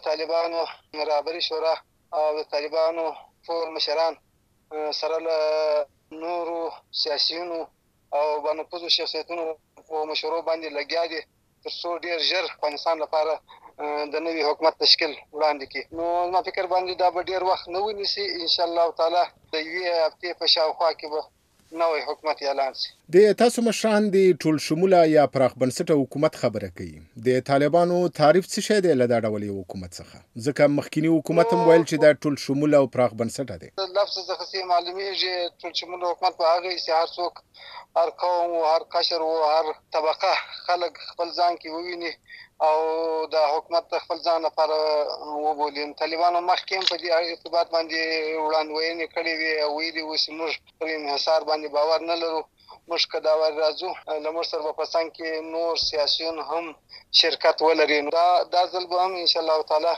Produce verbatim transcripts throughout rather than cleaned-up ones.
طالبانو رهبري شورا او د طالبانو ټول مشران سره له نورو سیاسیونو او بانفوذو شخصیتونو په مشورو باندې لګیا دي تر څو ډېر ژر افغانستان لپاره د نوي حکومت تشکیل وړاندې کړي. نو زما فکر باندې دا به ډېر وخت نه ونیسي، انشاءالله تعالی د یوې هفتې په شاوخوا کې به نوی حکومت اعلان شي. د تاسو مشران د ټول شموله یا پراخ بنسټه حکومت خبره کوي. د طالبانو تعریف څه شی دی له دا ډول یو حکومت څخه؟ ځکه مخکینی حکومت هم ویل چې دا ټول شموله او پراخ بنسټه دی. لفظ څخه څه معلومیږي ټول شموله حکومت په هغه چې هر څوک، هر قوم او هر قشر او هر طبقه خلک خپل ځان کې وویني او د حکومت خپل ځان لپاره وبولي. طالبانو مخکې هم په دې ارتباط باندې وړاندوینې کړې وې او ویلي وو چې موږ پر انحصار باندې باور نه لرو، موږ که دا ور راځو له موږ سره به په څنګ کې نور سیاسیون هم شرکت ولري. دا دا ځل به هم انشاءالله تعالی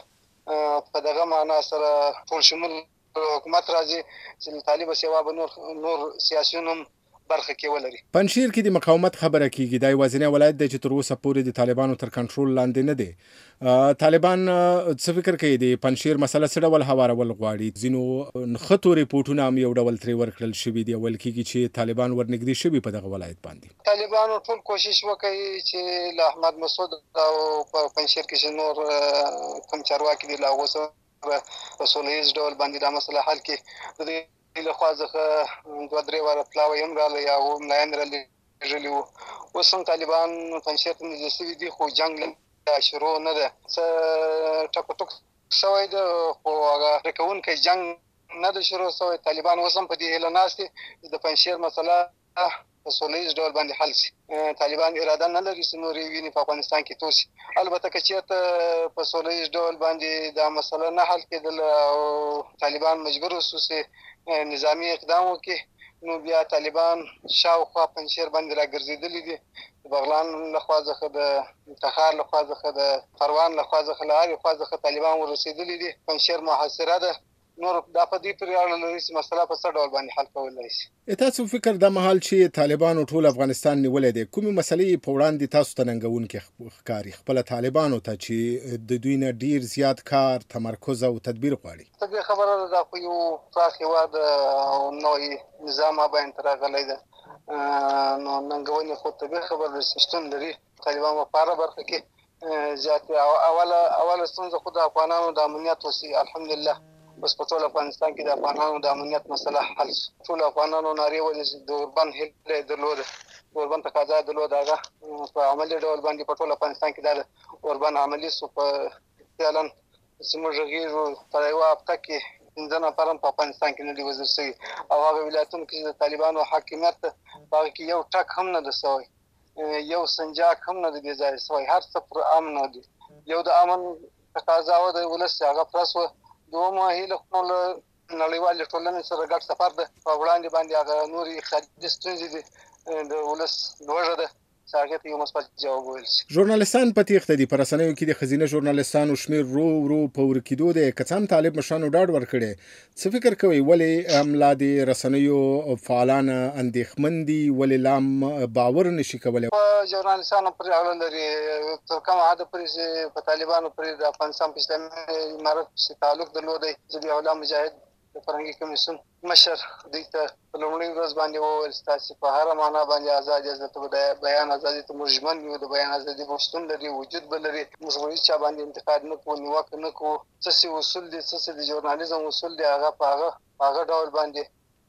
په دغه معنا سره ټول شمول حکومت راځي چې طالب سیوا به نور نور سیاسیون هم برخه کې ولري. پنجشیر کې د مقاومت خبره کیږي. دا یوازینی ولایت دی چې تر اوسه پورې د طالبانو تر کنټرول لاندې نه دی. طالبان څه فکر کوي د پنجشیر مسله څه ډول هوارول غواړي؟ ځینو نښتو ریپورټونه هم یو ډول ترې ورکړل شوي دي، ویل کېږي چې طالبان ورنږدې شوي په دغه ولایت باندې. طالبانو ټول کوشش وکړي چې له احمد مسعود او په پنجشیر کې چې نور کوم چارواکي دي له هغو سره په سوله ییز ډول باندې دا مسله حل کړي. د له خوا څخه دوه درې واره پلاوی هم راغلی یا هم ملایان رالېږلي وو. اوس هم طالبان پنجشیر ته نږدې شوي دي خو جنګ لا شروع نه ده. څه ټک ټک شوی ده خو هغه رکوونکی جنګ نه ده شروع شوی. طالبان اوس هم په دې هیله ناست دي چې د پنجشیر مسله په سوله ییز ډول باندې حل شي. طالبان اراده نه لري چې نورې وینې په افغانستان کې توشي. البته که چېرته په سوله ییز ډول باندې دا مسله نه حل کېدله او طالبان مجبور وسو چې نظامی اقدام وکړي، نو بیا طالبان شاوخوا پنجشیر باندې راګرځېدلي دي. د بغلان لخوا څخه، د تخار لخوا څخه، د پروان لخوا څخه، له هرې خوا څخه طالبان ورسېدلي دي. پنجشیر محاصره ده. نور دا په دې پورې اړه لري چې مسله په څه ډول باندې حل کولی شي. تاسو فکر دا مهال چې طالبانو ټول افغانستان نیولی دی، کومې مسلې په وړاندې تاسو ته ننګونکې ښکاري خپله طالبانو ته چې د دوی نه ډېر زیات کار، تمرکز او تدبیر غواړي؟ طبیعي خبره ده دا خو یو پراخ هېواد او نوی نظام باندې ته راغلی ده، نو ننګونې خو طبیعي خبره ده چې شتون لري. طالبان په هره برخه کې زیاتې اوله اوله ستونزه خو د افغانانو د امنیت وسي. الحمدلله بس په ټول افغانستان کې د افغانانو د امنیت مسله حل شي. ټول افغانانو نارې ولې چې د اوربند هیله یې درلوده، د اوربند تقاضا یې درلوده، هغه په عملي ډول باندې په ټول افغانستان کې دا د اوربند عملي سو. په فعلا چې موږ غږېږو په یوه هفته کې پنځه نفر هم په افغانستان کې نه دي وژل شوي او هغه ولایتونو کې چې د طالبانو حاکمیت ده په هغه کې یو ټک هم نه ده سوی، یو سنجاق هم نه ده بې ځایه سوی، هر څه پر امن دي. یو د امن تقاضا وه د ولس چې هغه پرس وه. دومه هیله خو له نړیوالې ټولنې سره ګډ سفر ده. په وړاندې باندې هغه نورې اقتصادي ستونزې دي، د ولس لوږه ده چې هغې ته یو مثبت جواب وویل شي. ژورنالستان په تېښته دي. په رسنیو کې د ښځینه ژورنالستانو شمېر ورو ورو په ورکېدو دی. که څه هم طالب مشرانو ډاډ ورکړی، څه فکر کوئ ولې هم لا د رسنیو فعالان اندېښمن دي؟ ولې لا هم باور نشي کولی؟ په ژورنالستانو پورې اړه لري. تر کومه حده پورې چې په طالبانو پورې د افغانستان په اسلامي امارت پسې تعلق درلودی، ضبیح الله مجاهد د فرهنګي کمیسیون مشر دوی ته په لومړۍ ورځ باندې وویل چې تاسې په هره معنا باندې ازاد یاست، د بیان ازادي ته موږ ژمن یو، د بیان ازادي به شتون لري، وجود به لري. موږ به هېڅ چا باندې انتقاد نه کوو، نیوکه نه کوو. څه چې اصول دي، څه چې د ژورنالیزم اصول دي، هغه په هغه په هغه ډول باندې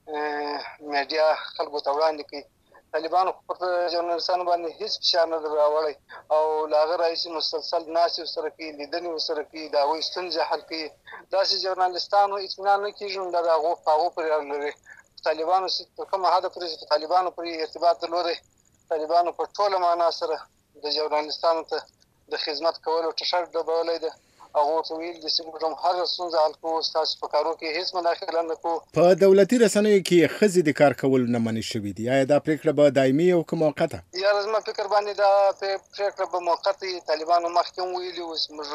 میډیا خلکو ته وړاندې کوي. طالبانو پر ژورنالستانو باندې هیڅ فشار نه دی راوړی او له هغه راهیسې مسلسل ناستې ورسره کوي، لیدنې ورسره کوي، د هغوی ستونزې حل کوي. داسې ژورنالستانو اطمینان نه کېږي، نو دا د هغو په هغو پورې اړه لري. طالبانو تر کومه حده پورې چې طالبانو پورې ارتباط درلودی، طالبانو په ټوله معنا سره د ژورنالستانو ته د خدمت کولو ټشر ډبولی دی. هغو ته ویل دي چې موږ هم هره ستونزه حل کوو، ستاسو په کارو کې هېڅ مداخله نه کوو. په دولتي رسنیو کې ښځې د کار کولو نه منع شوي دي. آیا دا پرېکړه به دایمي او که موقته؟ یاره زما فکر باندې دا پرېکړه به موقته وي. طالبانو مخکې هم ویلي وو چې موږ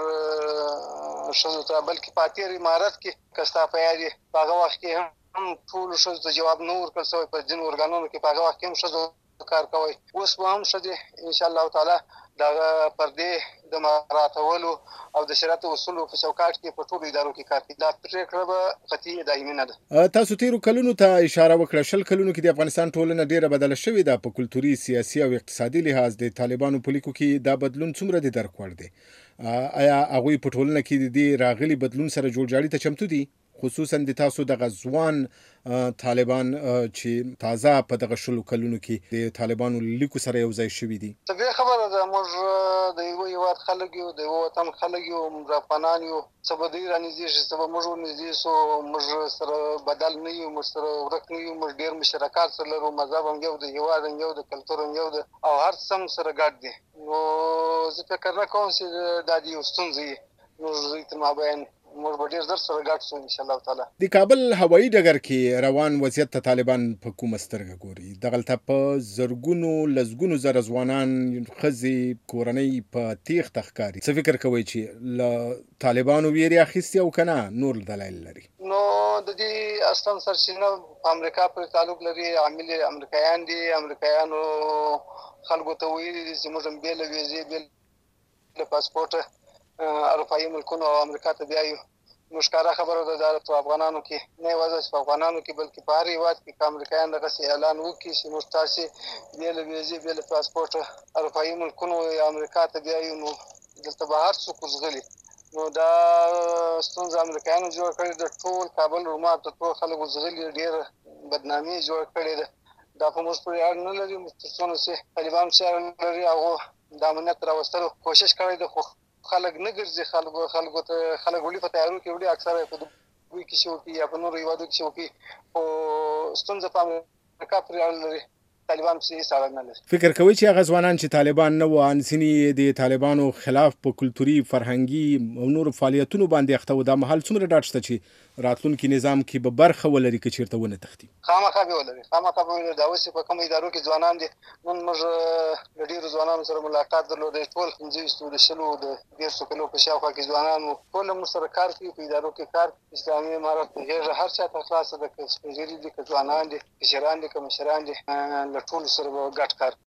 ښځو ته، بلکې په اتېر امارت کې که ستا په یاد وي، په هغه وخت کې هم ټولو ښځو ته جواب نه ورکړل شوی. په ځینو ارګانونو کې په هغه وخت کې هم ښځو کار کوي. اوس به هم ښځې انشاءالله تعالی دغه پردې د مراعاتولو او د شریعت اصولو په چوکاټ کې په ټولو ادارو کې کار کوي. دا پرېکړه به قطعي دایمي نه ده. تاسو تیرو کلونو ته اشاره وکړه. شل کلونو کې د افغانستان ټولنه ډیره بدله شوې ده په کلتوري، سیاسي او اقتصادي لحاظ. د طالبانو په لیکو کې دا بدلون څومره د درک وړ دی؟ آیا هغوی په ټولنه کې د دې راغلي بدلون سره جوړجاړي ته چمتو دي؟ خصوصا د تاسو دغه ځوان طالبان چې تازه په دغه شلو کلونو کې د طالبانو لیکو سره یو ځای شوي دي. طبیعي خبره ده، موږ د یو هیواد خلک یو، د یو وطن خلک یو، موږ افغانان یو. څه به دوی رانږدې شي، څه به موږ ورنږدې شو. موږ سره بدل نه یو، موږ سره ورک نه یو. موږ ډېر مشترکات سره لرو، مذهب هم یو دی، هیواد هم یو دی، کلتور هم یو دی او هر څه هم سره ګډ دي. نو زه فکر نه کوم چې دا د یو ستونزه وي. موږ تر مابین موږ به ډېر ژر سره ګډ شو انشاءالله تعالی. د کابل هوایي ډګر کې روان وضعیت ته طالبان په کومه سترګه ګوري؟ دغلته په زرګونو لسګونو زره ځوانان، ښځې، کورنۍ په تیښته ښکاري. څه فکر کوئ چې له طالبانو ویرې اخیستې او که نه نور دلایل لري؟ نو د دې اصلا سرچینه په امریکا پورې تعلق لري. عامل یې امریکایان دي. امریکایانو خلکو ته ویلي دي چې موږ هم بې له ویزې، بې له پاسپورټه اروپایي ملکونو او امریکا ته بیایو. نو ښکاره خبره ده دا په افغانانو کې نه یوازې په افغانانو کې بلکې په هر هېواد کې که امریکایان دغسې اعلان وکړي چې موږ تاسې بې له ویزې، بې له پاسپورټه اروپایي ملکونو یا امریکا ته بیایو، نو دلته به هر څوک ورغلي. نو دا ستونزه امریکایانو جوړه کړې ده. ټول کابل رومات ته ټول خلک ورغلي، ډېره بدنامي جوړه کړې ده. دا په موږ پورې اړه نه لري. تر څونه چې طالبان پسې اړه لري، هغو د امنیت راوستلو کوشش کړی ده، خو خلک نه ګرځي. خلکو خلکو ته خلک وړي په تیارو کې وړي، اکثره په دوی کې چې وکړي یا په نورو هېوادو کې چې وکړي. خو ستونزه په امریکا پورې اړه لري، طالبان پسې هېڅ اړه نه لري. فکر کوئ چې هغه ځوانان چې طالبان نه وو، ځینې د طالبانو خلاف په کلتوري، فرهنګي او نورو فعالیتونو باندې اخته وو، دا مهال څومره ډاډ شته چې راتلونکي نظام کې به برخه ولري که چېرته ونه تښتي؟ خامخا به ولري، خامخا به ولري. دا اوس په کومو ادارو کې ځوانان دي. نن موږ له ډېرو ځوانانو سره ملاقات درلود. ټول پنځه ویشتو، د شلو، د دېرشو کلو په شاوخوا کې ځوانان وو. ټول موږ سره کار کوي، په ادارو کې کار کوي. اسلامي امارت ته غېږه هر چا ته خلاصه ده، که سپین ږیري دي، که ځوانان دي، کشران دي، که مشران دي، له ټولو سره به ګډ کار